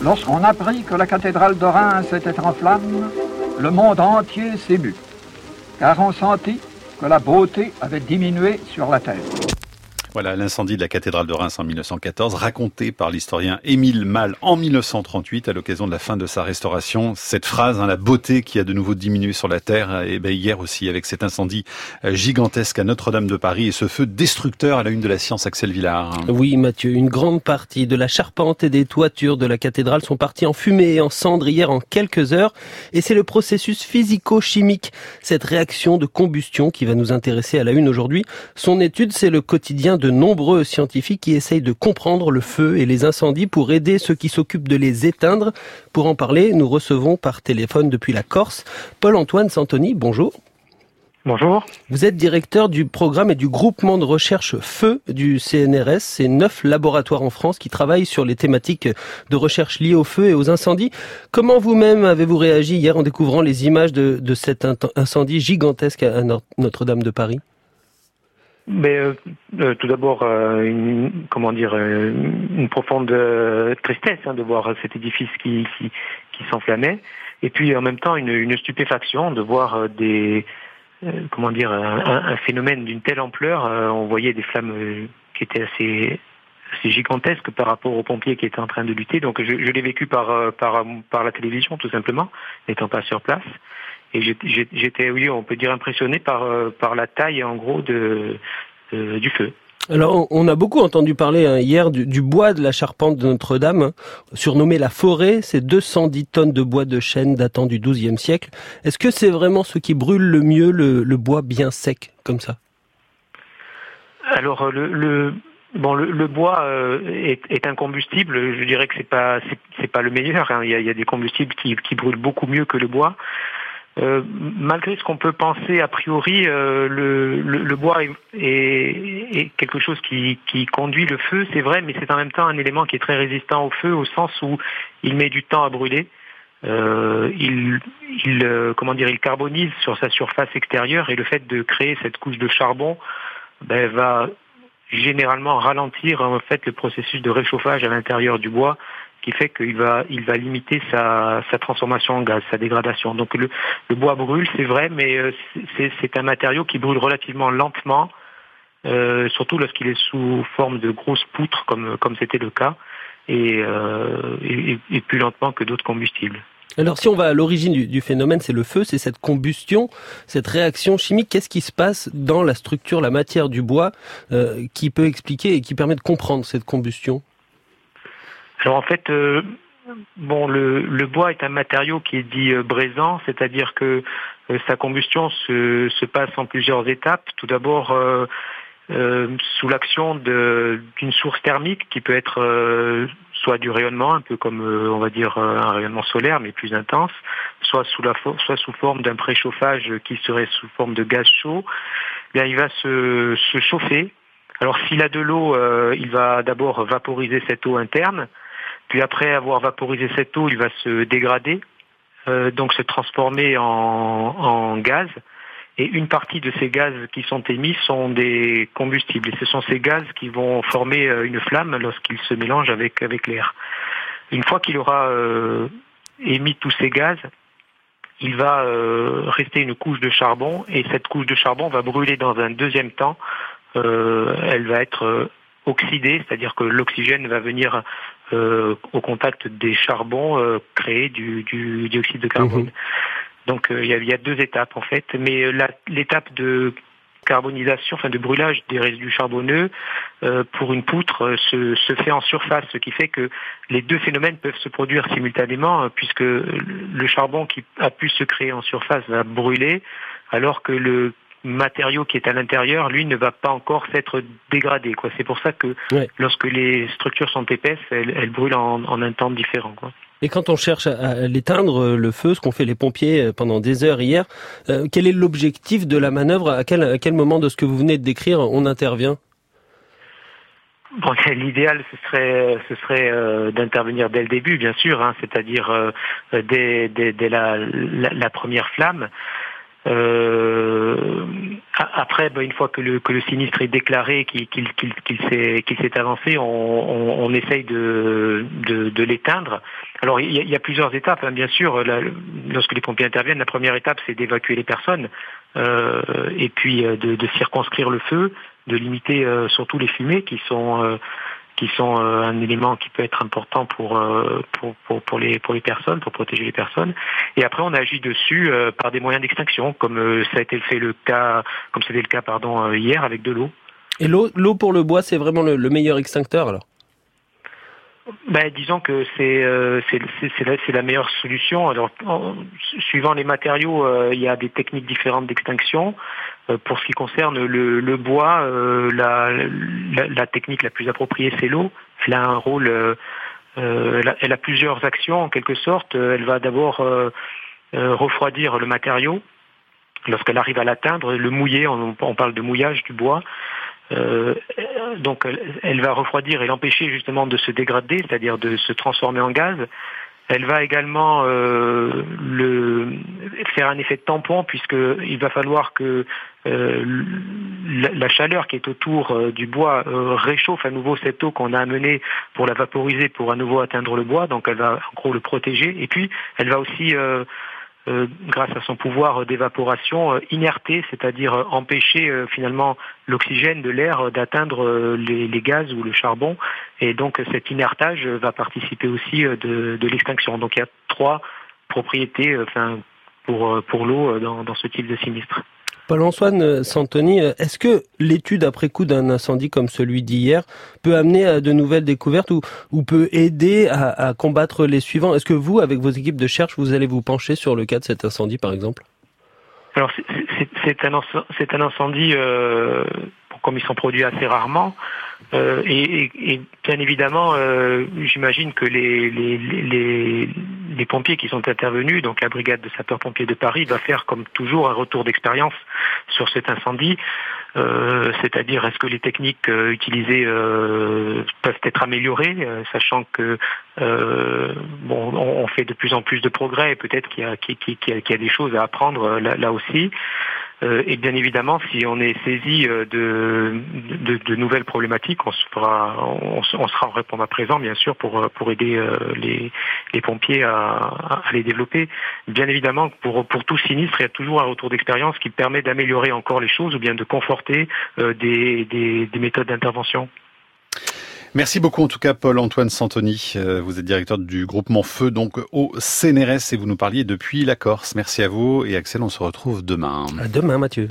Lorsqu'on apprit que la cathédrale de Reims était en flammes, le monde entier s'émut, car on sentit que la beauté avait diminué sur la terre. Voilà l'incendie de la cathédrale de Reims en 1914, raconté par l'historien Émile Malle en 1938 à l'occasion de la fin de sa restauration. Cette phrase, la beauté qui a de nouveau diminué sur la terre, et hier aussi avec cet incendie gigantesque à Notre-Dame de Paris et ce feu destructeur à la une de la science, Axel Villard. Oui Mathieu, une grande partie de la charpente et des toitures de la cathédrale sont parties en fumée et en cendres hier en quelques heures. Et c'est le processus physico-chimique, cette réaction de combustion qui va nous intéresser à la une aujourd'hui. Son étude, c'est le quotidien de nombreux scientifiques qui essayent de comprendre le feu et les incendies pour aider ceux qui s'occupent de les éteindre. Pour en parler, nous recevons par téléphone depuis la Corse Paul-Antoine Santoni. Bonjour. Bonjour. Vous êtes directeur du programme et du groupement de recherche Feu du CNRS. C'est 9 laboratoires en France qui travaillent sur les thématiques de recherche liées au feu et aux incendies. Comment vous-même avez-vous réagi hier en découvrant les images de cet incendie gigantesque à Notre-Dame de Paris ? Tout d'abord, une profonde tristesse de voir cet édifice qui s'enflammait, et puis en même temps une stupéfaction de voir un phénomène d'une telle ampleur. On voyait des flammes qui étaient assez gigantesques par rapport aux pompiers qui étaient en train de lutter. Donc je l'ai vécu par la télévision tout simplement, n'étant pas sur place. Et j'étais, oui, on peut dire impressionné par la taille, en gros, du feu. Alors, on a beaucoup entendu parler hier du bois de la charpente de Notre-Dame, surnommé la forêt. C'est 210 tonnes de bois de chêne datant du XIIe siècle. Est-ce que c'est vraiment ce qui brûle le mieux, le bois bien sec, comme ça ? Alors, le bois est un combustible. Je dirais que c'est pas le meilleur. Il y a des combustibles qui brûlent beaucoup mieux que le bois. Malgré ce qu'on peut penser a priori, le bois est quelque chose qui conduit le feu, c'est vrai, mais c'est en même temps un élément qui est très résistant au feu, au sens où il met du temps à brûler. Il carbonise sur sa surface extérieure, et le fait de créer cette couche de charbon va généralement ralentir en fait le processus de réchauffage à l'intérieur du bois, qui fait qu'il va limiter sa transformation en gaz, sa dégradation. Donc le bois brûle, c'est vrai, mais c'est un matériau qui brûle relativement lentement, surtout lorsqu'il est sous forme de grosses poutres, comme c'était le cas, et plus lentement que d'autres combustibles. Alors si on va à l'origine du phénomène, c'est le feu, c'est cette combustion, cette réaction chimique. Qu'est-ce qui se passe dans la structure, la matière du bois, qui peut expliquer et qui permet de comprendre cette combustion ? Alors en fait, le bois est un matériau qui est dit brisant, c'est-à-dire que sa combustion se passe en plusieurs étapes. Tout d'abord, sous l'action d'une source thermique qui peut être soit du rayonnement, un peu comme on va dire un rayonnement solaire, mais plus intense, soit sous forme d'un préchauffage qui serait sous forme de gaz chaud. Bien, il va se chauffer. Alors s'il a de l'eau, il va d'abord vaporiser cette eau interne. Puis après avoir vaporisé cette eau, il va se dégrader, donc se transformer en gaz. Et une partie de ces gaz qui sont émis sont des combustibles. Et ce sont ces gaz qui vont former une flamme lorsqu'ils se mélangent avec l'air. Une fois qu'il aura émis tous ces gaz, il va rester une couche de charbon. Et cette couche de charbon va brûler dans un deuxième temps. Elle va être oxydée, c'est-à-dire que l'oxygène va venir au contact des charbons, créer du dioxyde de carbone. Donc il y a deux étapes en fait, mais l'étape de carbonisation, de brûlage des résidus charbonneux pour une poutre se fait en surface, ce qui fait que les deux phénomènes peuvent se produire simultanément, puisque le charbon qui a pu se créer en surface va brûler, alors que le matériau qui est à l'intérieur, lui, ne va pas encore s'être dégradé, quoi. C'est pour ça que lorsque les structures sont épaisses, elles brûlent en un temps différent, quoi. Et quand on cherche à l'éteindre, le feu, ce qu'ont fait les pompiers pendant des heures hier, quel est l'objectif de la manœuvre ? À quel moment de ce que vous venez de décrire on intervient ? Bon, l'idéal, ce serait d'intervenir dès le début, bien sûr, c'est-à-dire dès la première flamme. Après, une fois que le sinistre est déclaré, qu'il s'est avancé, on essaye de l'éteindre. Alors il y a plusieurs étapes, bien sûr. Lorsque les pompiers interviennent, la première étape c'est d'évacuer les personnes et puis de circonscrire le feu, de limiter surtout les fumées qui sont un élément qui peut être important pour les personnes, pour protéger les personnes. Et après, on agit dessus par des moyens d'extinction, comme c'était le cas hier avec de l'eau. Et l'eau pour le bois, c'est vraiment le meilleur extincteur alors? Disons que c'est la meilleure solution. Alors, suivant les matériaux, il y a des techniques différentes d'extinction. Pour ce qui concerne le bois, la technique la plus appropriée, c'est l'eau. Elle a un rôle, elle a plusieurs actions en quelque sorte. Elle va d'abord refroidir le matériau lorsqu'elle arrive à l'atteindre, le mouiller. On parle de mouillage du bois. Donc elle va refroidir et l'empêcher justement de se dégrader, c'est-à-dire de se transformer en gaz. Elle va également faire un effet de tampon, puisqu'il va falloir que la chaleur qui est autour du bois réchauffe à nouveau cette eau qu'on a amenée pour la vaporiser, pour à nouveau atteindre le bois. Donc elle va en gros le protéger. Et puis elle va aussi grâce à son pouvoir d'évaporation, inerter, c'est-à-dire empêcher finalement l'oxygène de l'air d'atteindre les gaz ou le charbon. Et donc cet inertage va participer aussi de l'extinction. Donc il y a 3 propriétés pour l'eau dans ce type de sinistre. Paul-Antoine Santoni, est-ce que l'étude après coup d'un incendie comme celui d'hier peut amener à de nouvelles découvertes ou peut aider à combattre les suivants? Est-ce que vous, avec vos équipes de recherche, vous allez vous pencher sur le cas de cet incendie, par exemple? Alors, c'est un incendie, comme ils sont produits assez rarement, et bien évidemment, j'imagine que les pompiers qui sont intervenus, donc la brigade de sapeurs-pompiers de Paris, va faire comme toujours un retour d'expérience sur cet incendie, c'est-à-dire est-ce que les techniques utilisées peuvent être améliorées, sachant que on fait de plus en plus de progrès et peut-être qu'il y a des choses à apprendre là aussi. Et bien évidemment, si on est saisi de nouvelles problématiques, on sera en répondre à présent, bien sûr, pour aider les pompiers à les développer. Bien évidemment, pour tout sinistre, il y a toujours un retour d'expérience qui permet d'améliorer encore les choses ou bien de conforter des méthodes d'intervention. Merci beaucoup en tout cas Paul-Antoine Santoni, vous êtes directeur du groupement Feu donc au CNRS et vous nous parliez depuis la Corse. Merci à vous et Axel, on se retrouve demain. À demain Mathieu.